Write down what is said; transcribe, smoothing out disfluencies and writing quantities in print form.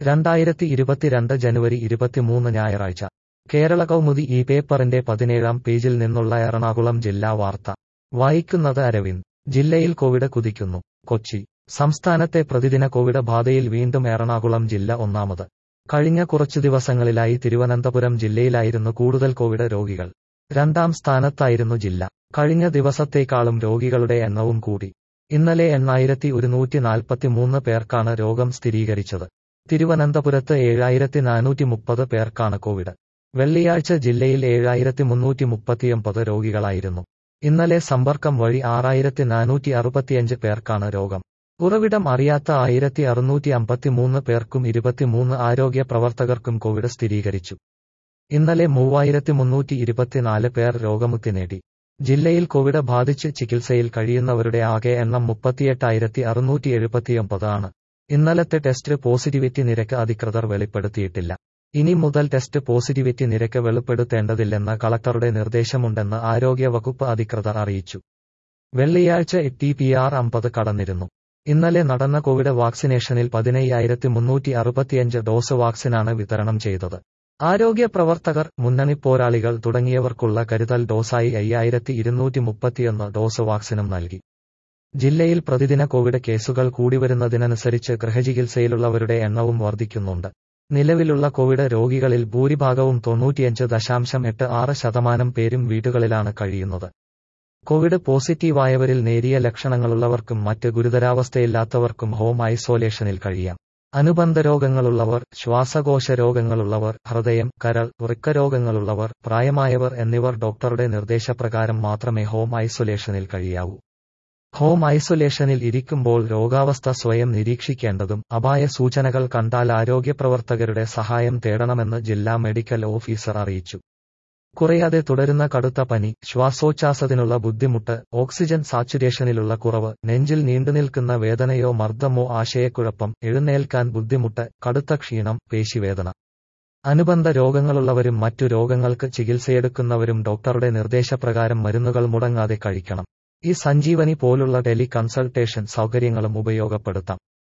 2022 ജനുവരി 23 ഞായറാഴ്ച കേരള കൗമുദി ഈ പേപ്പറിന്റെ 17-ാം പേജിൽ നിന്നുള്ള എറണാകുളം ജില്ലാ വാർത്ത വായിക്കുന്നത് അരവിന്ദ്. ജില്ലയിൽ കോവിഡ് കുതിക്കുന്നു. കൊച്ചി. സംസ്ഥാനത്തെ പ്രതിദിന കോവിഡ് ബാധയിൽ വീണ്ടും എറണാകുളം ജില്ല ഒന്നാമത്. കഴിഞ്ഞ കുറച്ചു ദിവസങ്ങളിലായി തിരുവനന്തപുരം ജില്ലയിലായിരുന്നു കൂടുതൽ കോവിഡ് രോഗികൾ. രണ്ടാം സ്ഥാനത്തായിരുന്നു ജില്ല. കഴിഞ്ഞ ദിവസത്തേക്കാളും രോഗികളുടെ എണ്ണവും കൂടി. ഇന്നലെ 8143 പേർക്കാണ് രോഗം സ്ഥിരീകരിച്ചത്. തിരുവനന്തപുരത്ത് 7430 പേർക്കാണ് കോവിഡ്. വെള്ളിയാഴ്ച ജില്ലയിൽ 7339 രോഗികളായിരുന്നു. ഇന്നലെ സമ്പർക്കം വഴി 6465 പേർക്കാണ് രോഗം. ഉറവിടം അറിയാത്ത 1653 പേർക്കും 23 ആരോഗ്യ പ്രവർത്തകർക്കും കോവിഡ് സ്ഥിരീകരിച്ചു. ഇന്നലെ 3324 പേർ രോഗമുക്തി നേടി. ജില്ലയിൽ കോവിഡ് ബാധിച്ച് ചികിത്സയിൽ കഴിയുന്നവരുടെ ആകെ എണ്ണം 38679 ആണ്. ഇന്നലത്തെ ടെസ്റ്റ് പോസിറ്റിവിറ്റി നിരക്ക് അധികൃതർ വെളിപ്പെടുത്തിയിട്ടില്ല. ഇനി മുതൽ ടെസ്റ്റ് പോസിറ്റിവിറ്റി നിരക്ക് വെളിപ്പെടുത്തേണ്ടതില്ലെന്ന കളക്ടറുടെ നിർദ്ദേശമുണ്ടെന്ന് ആരോഗ്യ വകുപ്പ് അധികൃതർ അറിയിച്ചു. വെള്ളിയാഴ്ച TPR 50 കടന്നിരുന്നു. ഇന്നലെ നടന്ന കോവിഡ് വാക്സിനേഷനിൽ 15365 ഡോസ് വാക്സിനാണ് വിതരണം ചെയ്തത്. ആരോഗ്യ പ്രവർത്തകർ, മുന്നണി പോരാളികൾ തുടങ്ങിയവർക്കുള്ള കരുതൽ ഡോസായി 5231 ഡോസ് വാക്സിനും നൽകി. ജില്ലയിൽ പ്രതിദിന കോവിഡ് കേസുകൾ കൂടിവരുന്നതിനനുസരിച്ച് ഗൃഹചികിത്സയിലുള്ളവരുടെ എണ്ണവും വർദ്ധിക്കുന്നുണ്ട്. നിലവിലുള്ള കോവിഡ് രോഗികളിൽ ഭൂരിഭാഗവും 95.86% പേരും വീടുകളിലാണ് കഴിയുന്നത്. കോവിഡ് പോസിറ്റീവായവരിൽ നേരിയ ലക്ഷണങ്ങളുള്ളവർക്കും മറ്റ് ഗുരുതരാവസ്ഥയില്ലാത്തവർക്കും ഹോം ഐസൊലേഷനിൽ കഴിയാം. അനുബന്ധ രോഗങ്ങളുള്ളവർ, ശ്വാസകോശ രോഗങ്ങളുള്ളവർ, ഹൃദയം, കരൾ, വൃക്കരോഗങ്ങളുള്ളവർ, പ്രായമായവർ എന്നിവർ ഡോക്ടറുടെ നിർദ്ദേശപ്രകാരം മാത്രമേ ഹോം ഐസൊലേഷനിൽ കഴിയാവൂ. ഹോം ഐസൊലേഷനിൽ ഇരിക്കുമ്പോൾ രോഗാവസ്ഥ സ്വയം നിരീക്ഷിക്കേണ്ടതും അപായ സൂചനകൾ കണ്ടാൽ ആരോഗ്യപ്രവർത്തകരുടെ സഹായം തേടണമെന്ന് ജില്ലാ മെഡിക്കൽ ഓഫീസർ അറിയിച്ചു. കുറയാതെ തുടരുന്ന കടുത്ത പനി, ശ്വാസോച്ഛ്വാസത്തിനുള്ള ബുദ്ധിമുട്ട്, ഓക്സിജൻ സാച്ചുറേഷനിലുള്ള കുറവ്, നെഞ്ചിൽ നീണ്ടുനിൽക്കുന്ന വേദനയോ മർദ്ദമോ, ആശയക്കുഴപ്പം, എഴുന്നേൽക്കാൻ ബുദ്ധിമുട്ട്, കടുത്ത ക്ഷീണം, പേശിവേദന. അനുബന്ധ രോഗങ്ങളുള്ളവരും മറ്റു രോഗങ്ങൾക്ക് ചികിത്സയെടുക്കുന്നവരും ഡോക്ടറുടെ നിർദ്ദേശപ്രകാരം മരുന്നുകൾ മുടങ്ങാതെ കഴിക്കണം. ഈ സഞ്ജീവനി പോലുള്ള ടെലി കൺസൾട്ടേഷൻ സൗകര്യങ്ങളും ഉപയോഗപ്പെടുത്താം.